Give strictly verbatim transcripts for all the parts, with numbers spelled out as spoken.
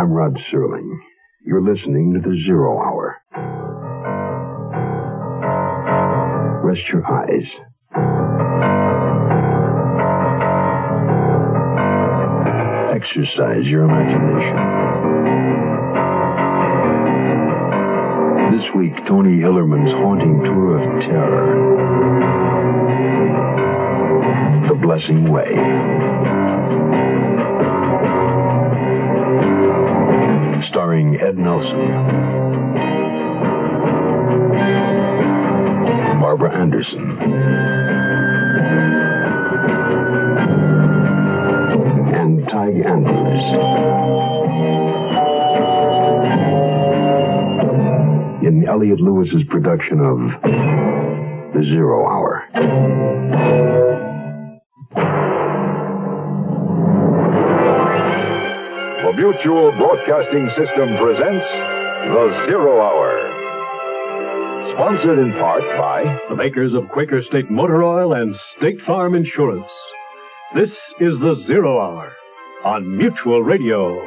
I'm Rod Serling. You're listening to the Zero Hour. Rest your eyes. Exercise your imagination. This week, Tony Hillerman's haunting tour of terror. The Blessing Way. Starring Ed Nelson. Barbara Anderson. And Tig Andrews. In Elliot Lewis's production of The Zero Hour. The Mutual Broadcasting System presents The Zero Hour. Sponsored in part by the makers of Quaker State Motor Oil and State Farm Insurance. This is The Zero Hour on Mutual Radio.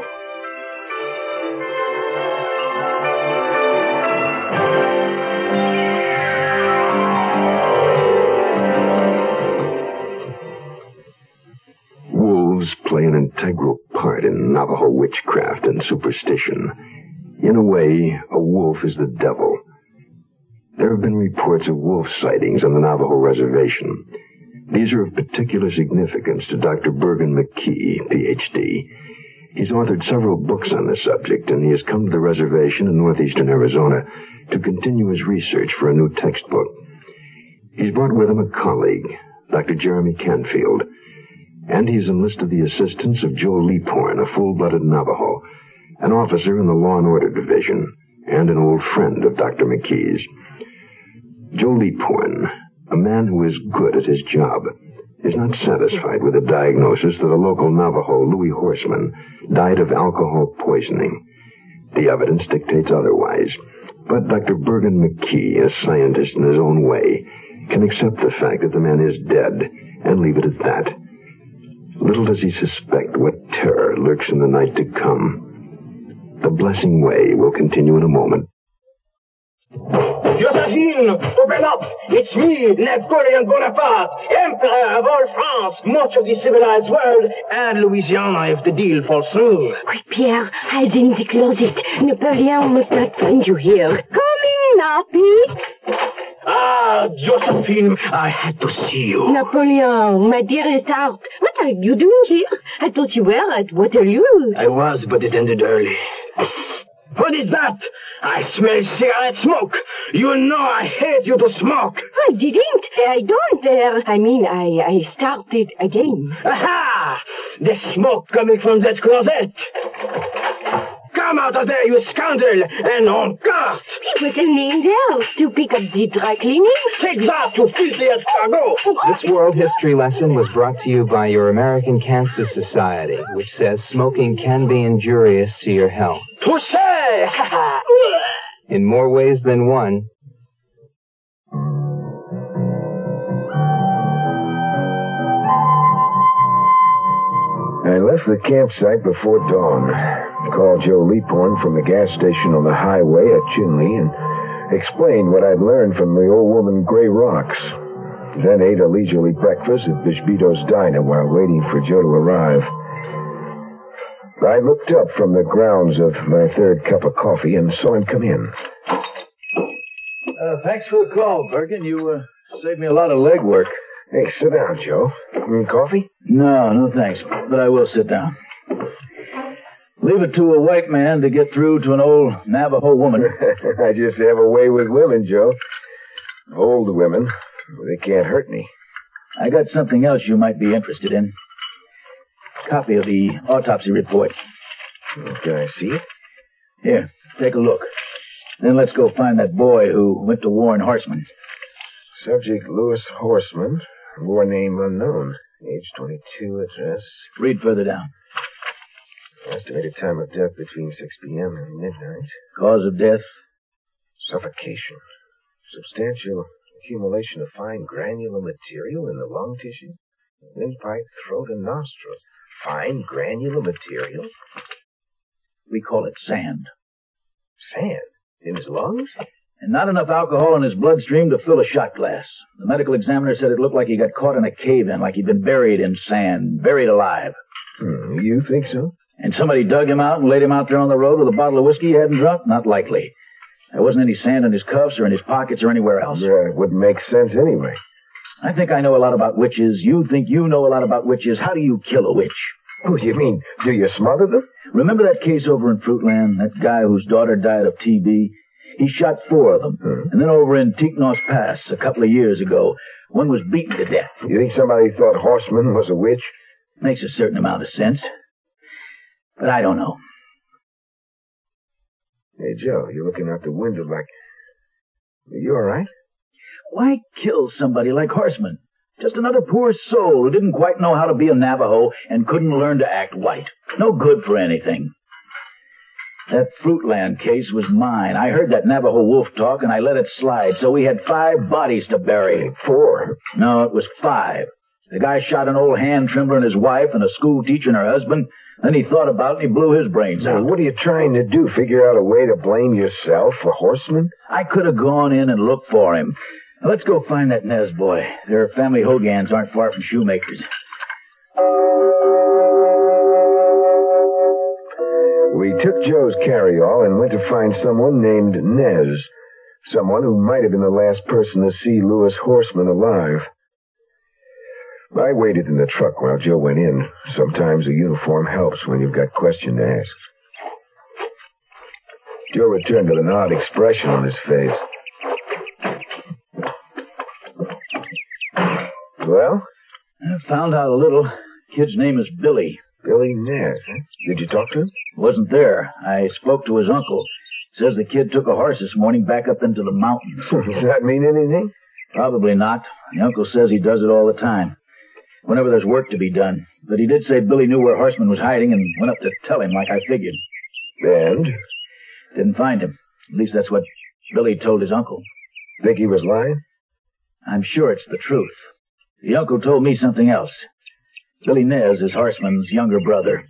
Wolves play an integral part in Navajo witchcraft and superstition. In a way, a wolf is the devil. There have been reports of wolf sightings on the Navajo reservation. These are of particular significance to Doctor Bergen McKee, P H D. He's authored several books on the subject, and he has come to the reservation in northeastern Arizona to continue his research for a new textbook. He's brought with him a colleague, Doctor Jeremy Canfield, and he's enlisted the assistance of Joe Leaphorn, a full-blooded Navajo, an officer in the Law and Order Division, and an old friend of Doctor McKee's. Joe Leaphorn, a man who is good at his job, is not satisfied with the diagnosis that a local Navajo, Louis Horseman, died of alcohol poisoning. The evidence dictates otherwise, but Doctor Bergen McKee, a scientist in his own way, can accept the fact that the man is dead and leave it at that. Little does he suspect what terror lurks in the night to come. The Blessing Way will continue in a moment. Josephine, open up! It's me, Napoleon Bonaparte, Emperor of all France, much of the civilized world, and Louisiana if the deal falls through. Quick, Pierre, hide in the closet. Napoleon must not find you here. Come in, Nappy. Ah, Josephine, I had to see you. Napoleon, my dearest heart, what are you doing here? I thought you were at Waterloo. I was, but it ended early. What is that? I smell cigarette smoke. You know I hate you to smoke. I didn't. I don't. Uh, I mean, I, I started again. Aha! The smoke coming from that closet. Come out of there, you scoundrel, and on guard. It was only in there to pick up the dry cleaning. Take that, you filthy escargot. This World History lesson was brought to you by your American Cancer Society, which says smoking can be injurious to your health. Touché! In more ways than one. I left the campsite before dawn. Called Joe Leaphorn from the gas station on the highway at Chinle and explained what I'd learned from the old woman Gray Rocks. Then ate a leisurely breakfast at Bishbito's Diner while waiting for Joe to arrive. I looked up from the grounds of my third cup of coffee and saw him come in. Uh, thanks for the call, Bergen. You uh, saved me a lot of legwork. Hey, sit down, Joe. Mm, coffee? No, no thanks, but I will sit down. Leave it to a white man to get through to an old Navajo woman. I just have a way with women, Joe. Old women. They can't hurt me. I got something else you might be interested in. Copy of the autopsy report. Can I see it? Here, take a look. Then let's go find that boy who went to Warren Horseman. Subject Louis Horseman. War name unknown. Age twenty-two. Address. Read further down. Estimated time of death between six p.m. and midnight. Cause of death? Suffocation. Substantial accumulation of fine granular material in the lung tissue, windpipe, throat, and nostrils. Fine granular material? We call it sand. Sand? In his lungs? And not enough alcohol in his bloodstream to fill a shot glass. The medical examiner said it looked like he got caught in a cave-in, like he'd been buried in sand, buried alive. Hmm, you think so? And somebody dug him out and laid him out there on the road with a bottle of whiskey he hadn't drunk? Not likely. There wasn't any sand in his cuffs or in his pockets or anywhere else. Yeah, it wouldn't make sense anyway. I think I know a lot about witches. You think you know a lot about witches. How do you kill a witch? Oh, you mean, do you smother them? Remember that case over in Fruitland? That guy whose daughter died of T B? He shot four of them. Hmm. And then over in Tiknos Pass a couple of years ago, one was beaten to death. You think somebody thought Horseman was a witch? Makes a certain amount of sense. But I don't know. Hey, Joe, you're looking out the window like... You all right? Why kill somebody like Horseman? Just another poor soul who didn't quite know how to be a Navajo and couldn't learn to act white. No good for anything. That Fruitland case was mine. I heard that Navajo wolf talk, and I let it slide, so we had five bodies to bury. Four? No, it was five. The guy shot an old hand trimmer and his wife and a school teacher and her husband. Then he thought about it and he blew his brains out. Now, what are you trying to do? Figure out a way to blame yourself for Horseman? I could have gone in and looked for him. Now, let's go find that Nez boy. Their family Hogans aren't far from shoemakers. We took Joe's carryall and went to find someone named Nez. Someone who might have been the last person to see Louis Horseman alive. I waited in the truck while Joe went in. Sometimes a uniform helps when you've got questions to ask. Joe returned with an odd expression on his face. Well? I found out a little. Kid's name is Billy. Billy Nez, huh? Did you talk to him? Wasn't there. I spoke to his uncle. Says the kid took a horse this morning back up into the mountains. Does that mean anything? Probably not. The uncle says he does it all the time. Whenever there's work to be done. But he did say Billy knew where Horseman was hiding and went up to tell him like I figured. And? Didn't find him. At least that's what Billy told his uncle. Think he was lying? I'm sure it's the truth. The uncle told me something else. Billy Nez is Horseman's younger brother.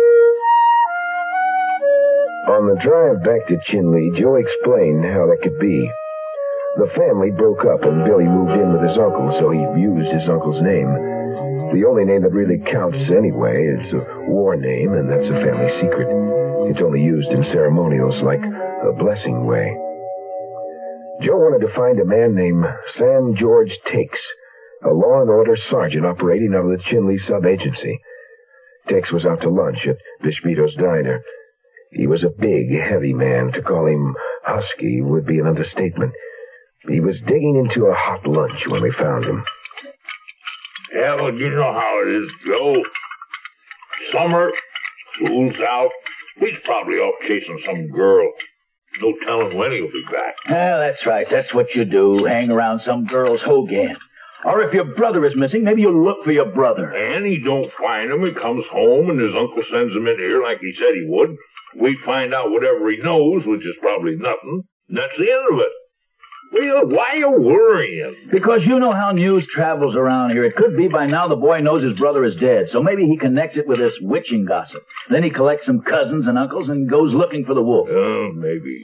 On the drive back to Chinle, Joe explained how that could be. The family broke up and Billy moved in with his uncle, so he used his uncle's name. The only name that really counts anyway is a war name, and that's a family secret. It's only used in ceremonials like a blessing way. Joe wanted to find a man named Sam George Takes, a law and order sergeant operating out of the Chinle sub-agency. Takes was out to lunch at Bishbito's diner. He was a big, heavy man. To call him husky would be an understatement. He was digging into a hot lunch when we found him. Hell, you know how it is, Joe. Summer, school's out. He's probably off chasing some girl. No telling when he'll be back. Ah, that's right. That's what you do. Hang around some girl's Hogan. Or if your brother is missing, maybe you'll look for your brother. And he don't find him. He comes home and his uncle sends him in here like he said he would. We find out whatever he knows, which is probably nothing. And that's the end of it. Well, why are you worrying? Because you know how news travels around here. It could be by now the boy knows his brother is dead, so maybe he connects it with this witching gossip. Then he collects some cousins and uncles and goes looking for the wolf. Oh, uh, maybe.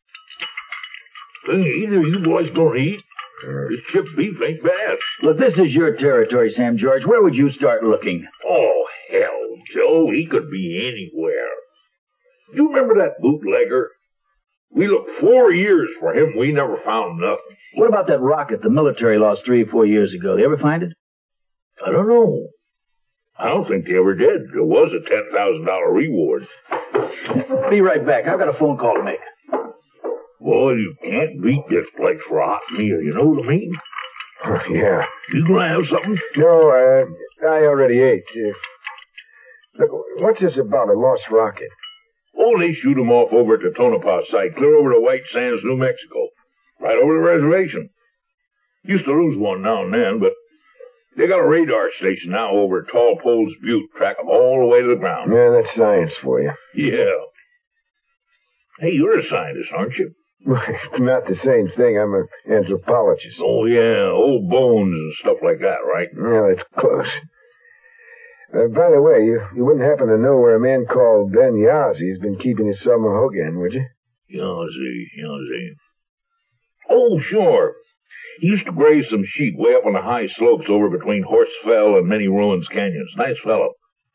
Hey, either you boys don't eat. This chip beef ain't bad. Look, this is your territory, Sam George. Where would you start looking? Oh, hell, Joe. He could be anywhere. You remember that bootlegger? We looked four years for him. We never found nothing. What about that rocket the military lost three or four years ago? They ever find it? I don't know. I don't think they ever did. There was a ten thousand dollars reward. Be right back. I've got a phone call to make. Boy, you can't beat this place for a hot meal. You know what I mean? Oh, yeah. You gonna have something? No, uh, I already ate. Uh, look, what's this about a lost rocket? Oh, they shoot them off over at the Tonopah site, clear over to White Sands, New Mexico. Right over the reservation. Used to lose one now and then, but they got a radar station now over at Tall Poles Butte, track them all the way to the ground. Yeah, that's science for you. Yeah. Hey, you're a scientist, aren't you? It's not the same thing. I'm an anthropologist. Oh, yeah, old bones and stuff like that, right? Well, it's close. Uh, by the way, you, you wouldn't happen to know where a man called Ben Yazzi's been keeping his summer Hogan, would you? Yazzie, Yazzie. Oh, sure. He used to graze some sheep way up on the high slopes over between Horsefell and Many Ruins Canyons. Nice fellow.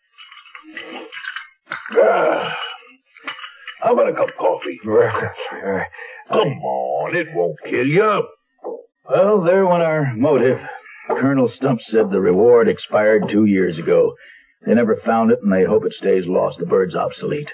Ah, how about a cup of coffee? Well, uh, Come on, it won't kill you. Well, there went our motive. Colonel Stump said the reward expired two years ago. They never found it, and they hope it stays lost. The bird's obsolete.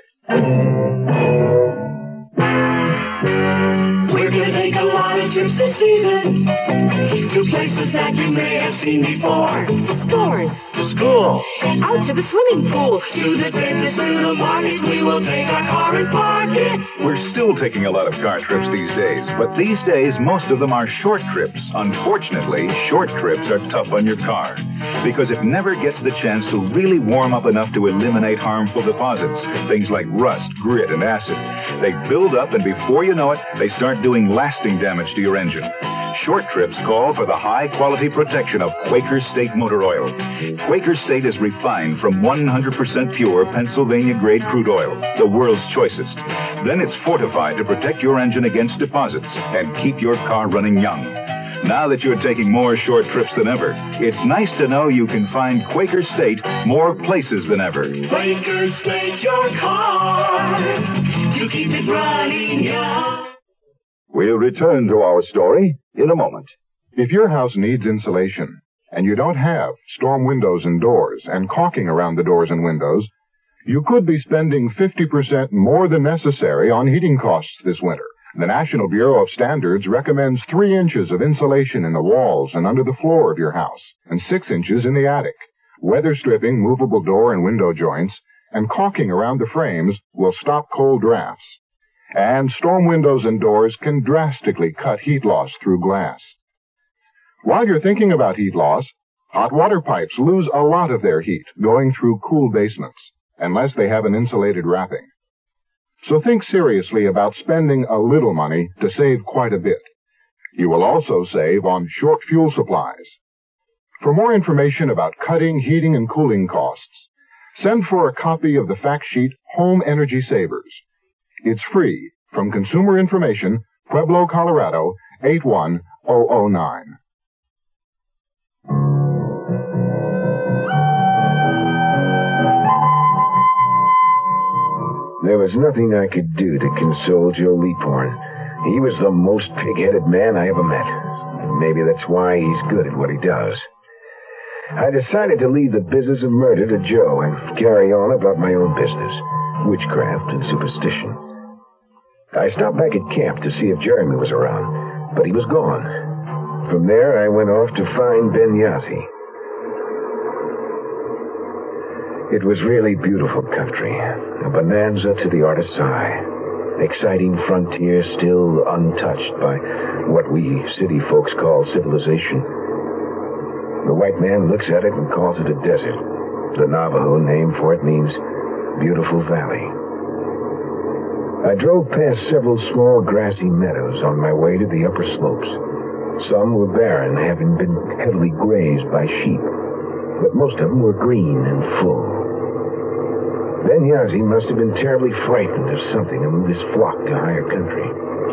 We're gonna take a lot of trips this season to places that you may have seen before. Stores. To school. Out to the swimming pool. To the dentist, to the market. We will take our car and park it. We're still taking a lot of car trips these days, but these days most of them are short trips. Unfortunately, short trips are tough on your car because it never gets the chance to really warm up enough to eliminate harmful deposits, things like rust, grit, and acid. They build up, and before you know it, they start doing lasting damage to your engine. Short trips call for the high-quality protection of Quaker State Motor Oil. Quaker State is refined from one hundred percent pure Pennsylvania-grade crude oil, the world's choicest. Then it's fortified to protect your engine against deposits and keep your car running young. Now that you're taking more short trips than ever, it's nice to know you can find Quaker State more places than ever. Quaker State, your car to keep it running young. We'll return to our story in a moment. If your house needs insulation, and you don't have storm windows and doors and caulking around the doors and windows, you could be spending fifty percent more than necessary on heating costs this winter. The National Bureau of Standards recommends three inches of insulation in the walls and under the floor of your house, and six inches in the attic. Weather stripping movable door and window joints and caulking around the frames will stop cold drafts. And storm windows and doors can drastically cut heat loss through glass. While you're thinking about heat loss, hot water pipes lose a lot of their heat going through cool basements, unless they have an insulated wrapping. So think seriously about spending a little money to save quite a bit. You will also save on short fuel supplies. For more information about cutting heating and cooling costs, send for a copy of the fact sheet Home Energy Savers. It's free from Consumer Information, Pueblo, Colorado, eight one zero zero nine. There was nothing I could do to console Joe Leaphorn. He was the most pig-headed man I ever met. Maybe that's why he's good at what he does. I decided to leave the business of murder to Joe and carry on about my own business, witchcraft and superstition. I stopped back at camp to see if Jeremy was around, but he was gone. From there, I went off to find Ben Yazzie. It was really beautiful country, a bonanza to the artist's eye. Exciting frontier still untouched by what we city folks call civilization. The white man looks at it and calls it a desert. The Navajo name for it means beautiful valley. I drove past several small grassy meadows on my way to the upper slopes. Some were barren, having been heavily grazed by sheep, but most of them were green and full. Ben Yazzie must have been terribly frightened of something and moved his flock to higher country.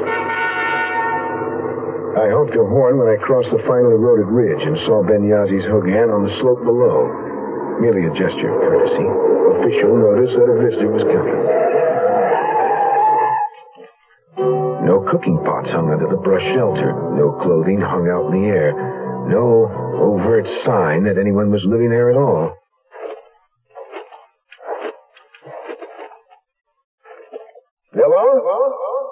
I honked a horn when I crossed the finely eroded ridge and saw Ben Yazzie's Hogan on the slope below. Merely a gesture of courtesy. Official notice that a visitor was coming. No cooking pots hung under the brush shelter. No clothing hung out in the air. No overt sign that anyone was living there at all. Hello?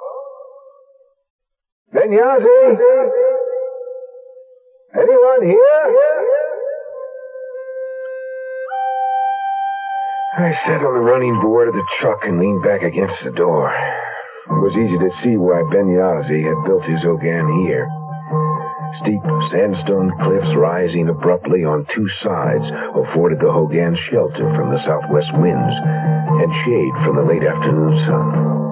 Ben Yazzie? Anyone here? I sat on the running board of the truck and leaned back against the door. It was easy to see why Ben Yazzie had built his Hogan here. Steep sandstone cliffs rising abruptly on two sides afforded the Hogan shelter from the southwest winds and shade from the late afternoon sun.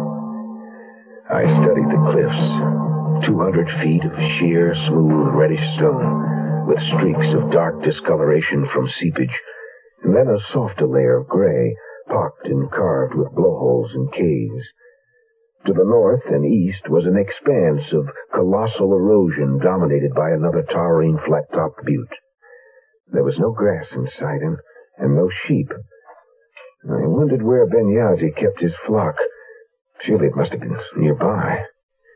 I studied the cliffs, two hundred feet of sheer, smooth, reddish stone with streaks of dark discoloration from seepage and then a softer layer of gray, pocked and carved with blowholes and caves. To the north and east was an expanse of colossal erosion dominated by another towering flat-topped butte. There was no grass in sight and, and no sheep. I wondered where Benyazi kept his flock. Surely it must have been nearby.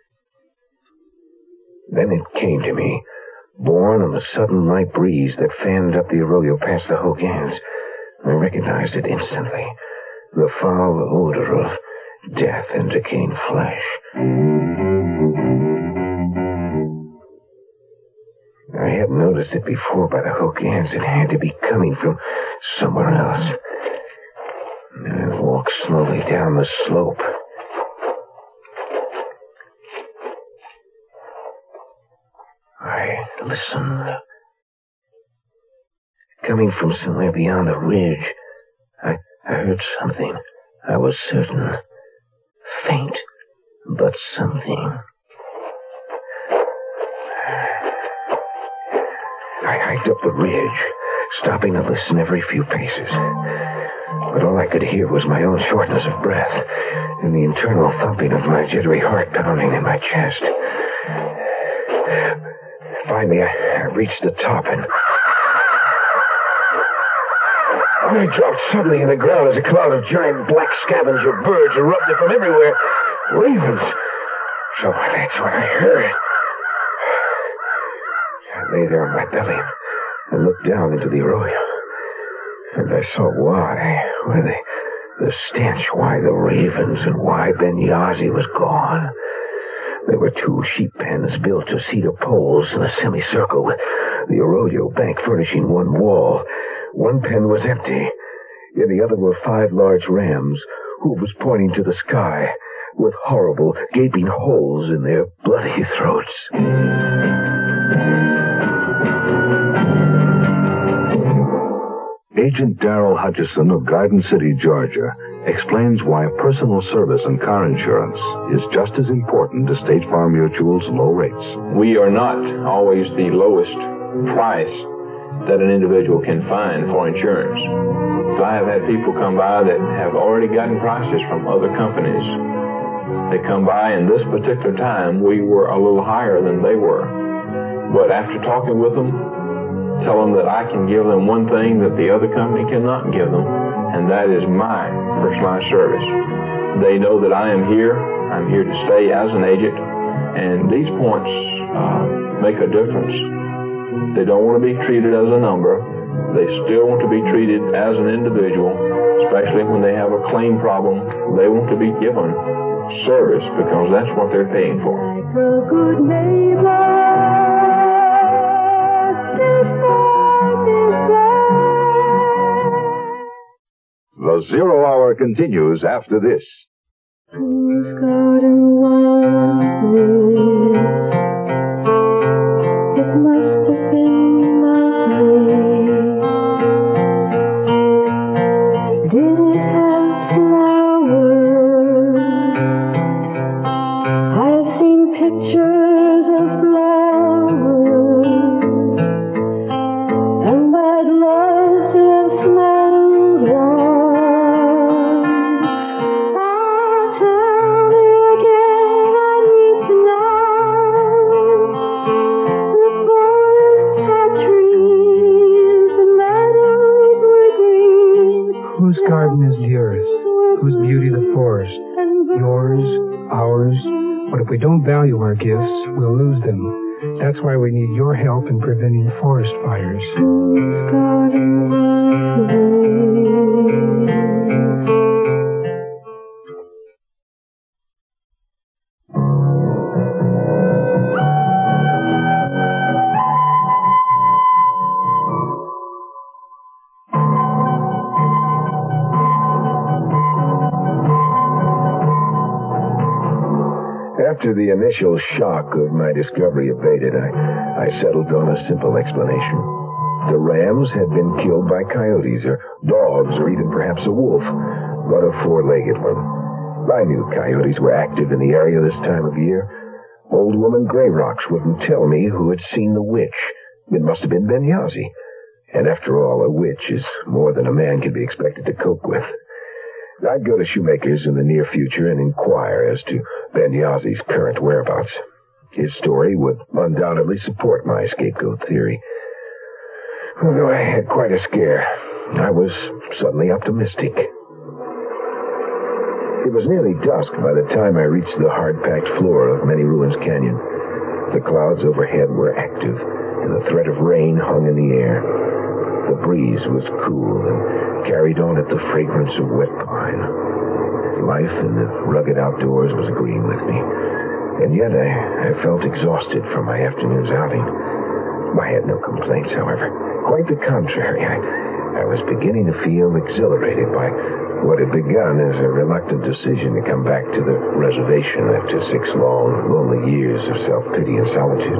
Then it came to me, born on the sudden light breeze that fanned up the arroyo past the Hogans. I recognized it instantly. The foul odor of death and decaying flesh. I hadn't noticed it before by the Hogans. It had to be coming from somewhere else. I walked slowly down the slope. I listened. Coming from somewhere beyond the ridge, I, I heard something. I was certain. Faint, but something. I hiked up the ridge, stopping to listen every few paces. But all I could hear was my own shortness of breath and the internal thumping of my jittery heart pounding in my chest. Finally, I, I reached the top and... I dropped suddenly in the ground as a cloud of giant black scavenger birds erupted from everywhere. Ravens. So that's what I heard. I lay there on my belly and looked down into the arroyo. And I saw why. Why the, the stench, why the ravens, and why Benyazi was gone. There were two sheep pens built of cedar poles in a semicircle, with the arroyo bank furnishing one wall. One pen was empty. In the other were five large rams, hooves pointing to the sky, with horrible, gaping holes in their bloody throats. Agent Darrell Hutchison of Garden City, Georgia, explains why personal service and car insurance is just as important as State Farm Mutual's low rates. We are not always the lowest price that an individual can find for insurance. So I have had people come by that have already gotten prices from other companies. They come by, and this particular time, we were a little higher than they were. But after talking with them, tell them that I can give them one thing that the other company cannot give them, and that is my personalized service. They know that I am here. I'm here to stay as an agent, and these points uh, make a difference. They don't want to be treated as a number. They still want to be treated as an individual, especially when they have a claim problem. They want to be given service because that's what they're paying for. Like a good neighbor, The Zero Hour continues after this. whose garden was this? It must have been lovely. Did it have flowers? I've seen pictures of flowers, and I'd love to have smelled one. Oh, tell me again, I need to know. The forest had trees, the meadows were green. Whose garden is the earth? Whose beauty the forest? Yours, ours. But if we don't value our gifts, we'll lose them. That's why we need your help in preventing forest fires. Whose garden was this? After the initial shock of my discovery abated, I, I settled on a simple explanation. The rams had been killed by coyotes or dogs or even perhaps a wolf, but a four-legged one. I knew coyotes were active in the area this time of year. Old woman Grey Rocks wouldn't tell me who had seen the witch. It must have been Benyazi. And after all, a witch is more than a man can be expected to cope with. I'd go to Shoemaker's in the near future and inquire as to Ben Yazzi's current whereabouts. His story would undoubtedly support my scapegoat theory. Although I had quite a scare, I was suddenly optimistic. It was nearly dusk by the time I reached the hard-packed floor of Many Ruins Canyon. The clouds overhead were active, and the threat of rain hung in the air. The breeze was cool and carried on it the fragrance of wet pine. Life in the rugged outdoors was agreeing with me, and yet I, I felt exhausted from my afternoon's outing. I had no complaints, however. Quite the contrary. I, I was beginning to feel exhilarated by what had begun as a reluctant decision to come back to the reservation after six long, lonely years of self-pity and solitude.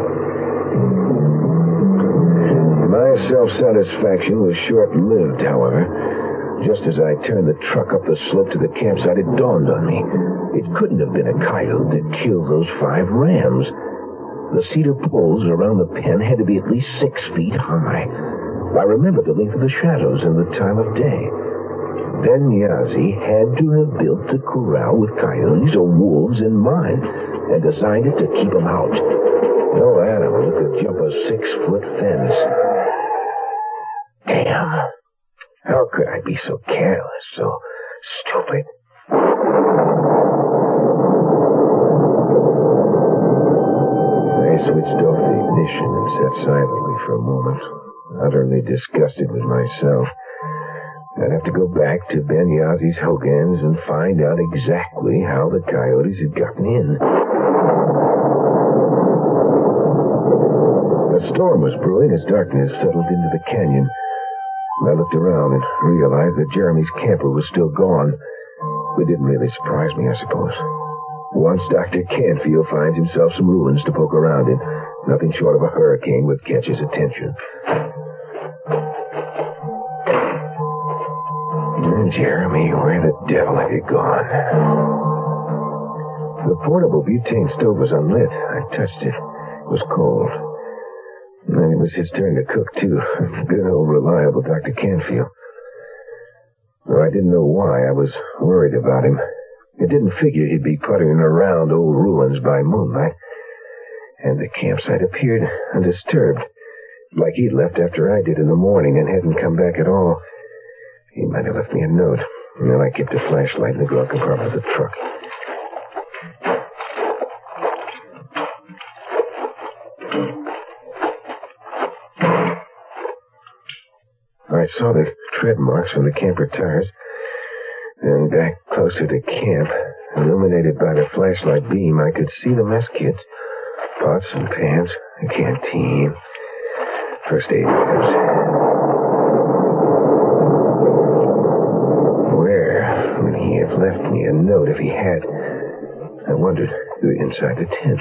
My self-satisfaction was short-lived, however. Just as I turned the truck up the slope to the campsite, it dawned on me. It couldn't have been a coyote that killed those five rams. The cedar poles around the pen had to be at least six feet high. I remembered the length of the shadows and the time of day. Ben Yazzi had to have built the corral with coyotes or wolves in mind and designed it to keep them out. No animal could jump a six-foot fence. Damn. How could I be so careless, so stupid? I switched off the ignition and sat silently for a moment, utterly disgusted with myself. I'd have to go back to Ben Yazzi's Hogans and find out exactly how the coyotes had gotten in. A storm was brewing as darkness settled into the canyon. I looked around and realized that Jeremy's camper was still gone. It didn't really surprise me, I suppose. Once Doctor Canfield finds himself some ruins to poke around in, nothing short of a hurricane would catch his attention. Jeremy, where the devil have you gone? The portable butane stove was unlit. I touched it. It was cold. And it was his turn to cook, too. Good old reliable Doctor Canfield. Though I didn't know why, I was worried about him. I didn't figure he'd be puttering around old ruins by moonlight. And the campsite appeared undisturbed, like he'd left after I did in the morning and hadn't come back at all. He might have left me a note. And then I kept a flashlight in the glove compartment of the truck. I saw the tread marks from the camper tires. Then back closer to camp, illuminated by the flashlight beam, I could see the mess kits. Pots and pans, a canteen, first aid items. Left me a note if he had. I wondered who inside the tent.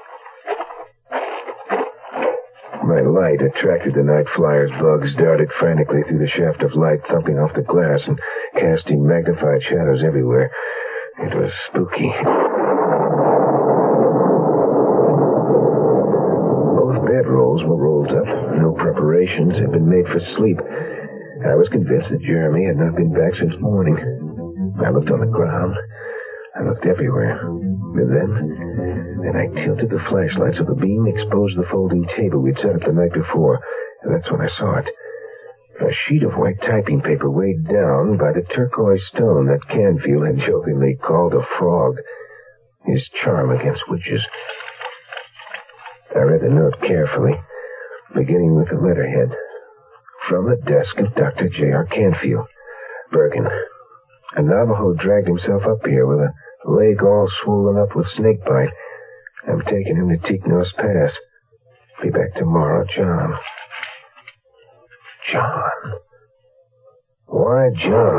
My light attracted the night flyer's bugs, darted frantically through the shaft of light, thumping off the glass and casting magnified shadows everywhere. It was spooky. Both bedrolls were rolled up. No preparations had been made for sleep. I was convinced that Jeremy had not been back since morning. I looked on the ground. I looked everywhere. And then, then I tilted the flashlight so the beam exposed the folding table we'd set up the night before. And that's when I saw it. A sheet of white typing paper weighed down by the turquoise stone that Canfield had jokingly called a frog. His charm against witches. I read the note carefully, beginning with the letterhead. From the desk of Doctor J R Canfield, Bergen. A Navajo dragged himself up here with a leg all swollen up with snakebite. I'm taking him to Tiknos Pass. Be back tomorrow, John. John. Why John?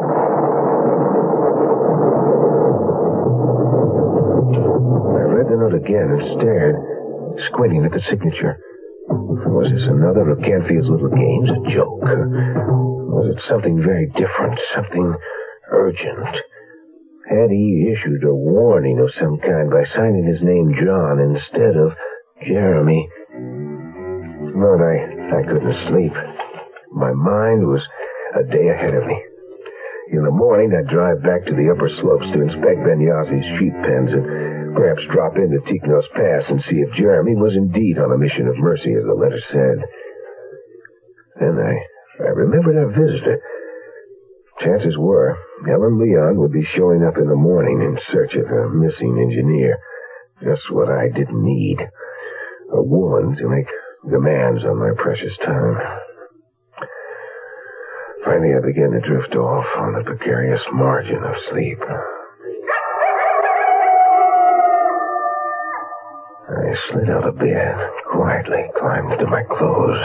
I read the note again and stared, squinting at the signature. Was this another of Canfield's little games, a joke? Or was it something very different, something urgent? Had he issued a warning of some kind by signing his name John instead of Jeremy? But I, I couldn't sleep. my mind was a day ahead of me. In the morning, I'd drive back to the upper slopes to inspect Benyazi's sheep pens and perhaps drop into Tiknos Pass and see if Jeremy was indeed on a mission of mercy, as the letter said. Then I, I remembered our visitor. Chances were Ellen Leon would be showing up in the morning in search of a missing engineer. Just what I didn't need. A woman to make demands on my precious time. Finally, I began to drift off on the precarious margin of sleep. I slid out of bed, quietly climbed into my clothes,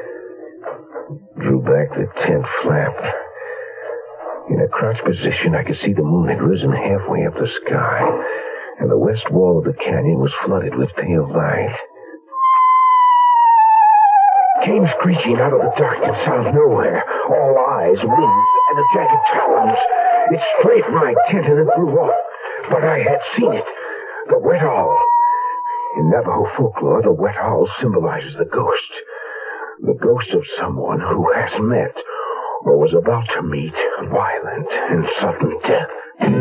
drew back the tent flap. In a crouched position, I could see the moon had risen halfway up the sky, and the west wall of the canyon was flooded with pale light. Came screeching out of the darkness out of nowhere, all eyes, wings, and a jagged talons. It sprayed my tent and it blew off, but I had seen it, the wet owl. In Navajo folklore, the wet owl symbolizes the ghost, the ghost of someone who has met or was about to meet violent and sudden death.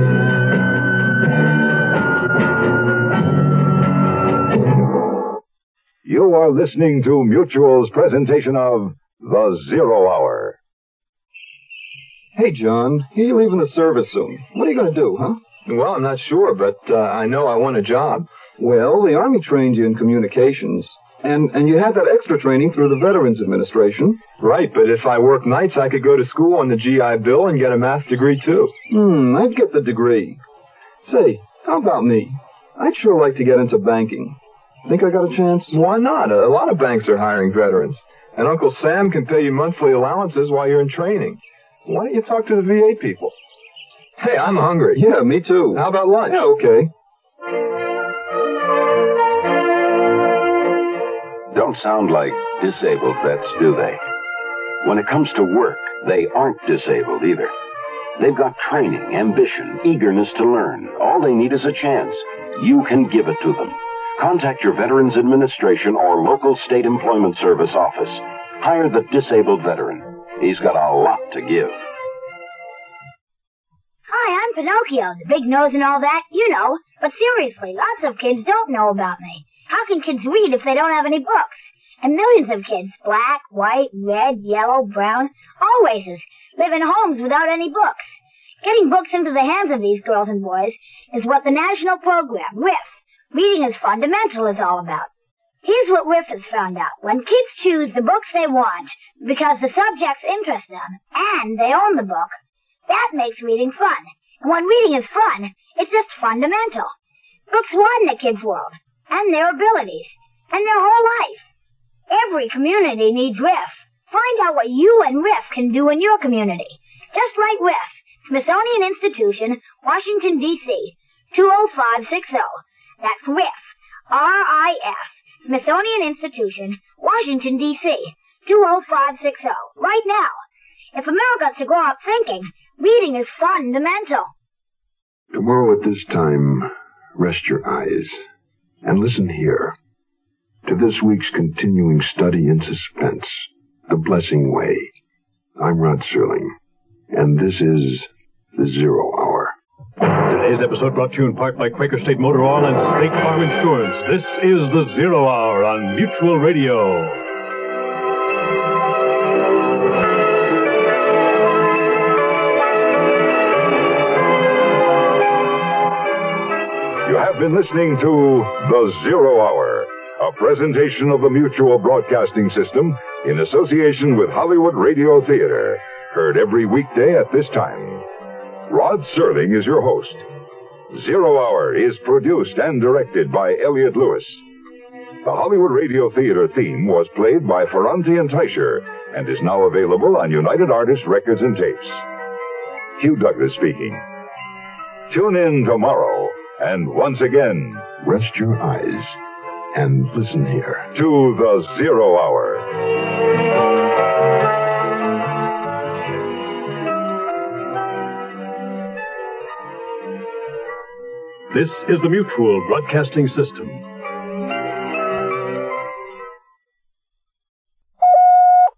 You are listening to Mutual's presentation of The Zero Hour. Hey, John, you're leaving the service soon. What are you going to do, huh? Well, I'm not sure, but uh, I know I want a job. Well, the Army trained you in communications, and, and you had that extra training through the Veterans Administration. Right, but if I work nights, I could go to school on the G I Bill and get a math degree, too. Hmm, I'd get the degree. Say, how about me? I'd sure like to get into banking. Think I got a chance? Why not? A lot of banks are hiring veterans. And Uncle Sam can pay you monthly allowances while you're in training. Why don't you talk to the V A people? Hey, I'm hungry. Yeah, me too. How about lunch? Yeah, okay. Don't sound like disabled vets, do they? When it comes to work, they aren't disabled either. They've got training, ambition, eagerness to learn. All they need is a chance. You can give it to them. Contact your Veterans Administration or local state employment service office. Hire the disabled veteran. He's got a lot to give. Hi, I'm Pinocchio, the big nose and all that, you know. But seriously, lots of kids don't know about me. How can kids read if they don't have any books? And millions of kids, black, white, red, yellow, brown, all races, live in homes without any books. Getting books into the hands of these girls and boys is what the national program, R I F, Reading is Fundamental, is all about. Here's what R I F has found out. When kids choose the books they want because the subjects interest them and they own the book, that makes reading fun. And when reading is fun, it's just fundamental. Books widen a kid's world and their abilities and their whole life. Every community needs R I F. Find out what you and R I F can do in your community. Just write R I F, Smithsonian Institution, Washington, D C, two oh five six oh. That's R I F, R I F, Smithsonian Institution, Washington, D C, two oh five six oh, right now. If America's to grow up thinking, reading is fundamental. Tomorrow at this time, rest your eyes and listen here to this week's continuing study in suspense, The Blessing Way. I'm Rod Serling, and this is The Zero Hour. Today's episode brought to you in part by Quaker State Motor Oil and State Farm Insurance. This is The Zero Hour on Mutual Radio. You have been listening to The Zero Hour, a presentation of the Mutual Broadcasting System in association with Hollywood Radio Theater. Heard every weekday at this time. Rod Serling is your host. Zero Hour is produced and directed by Elliott Lewis. The Hollywood Radio Theater theme was played by Ferranti and Teicher and is now available on United Artists Records and Tapes. Hugh Douglas speaking. Tune in tomorrow, and once again, rest your eyes and listen here to The Zero Hour. This is the Mutual Broadcasting System.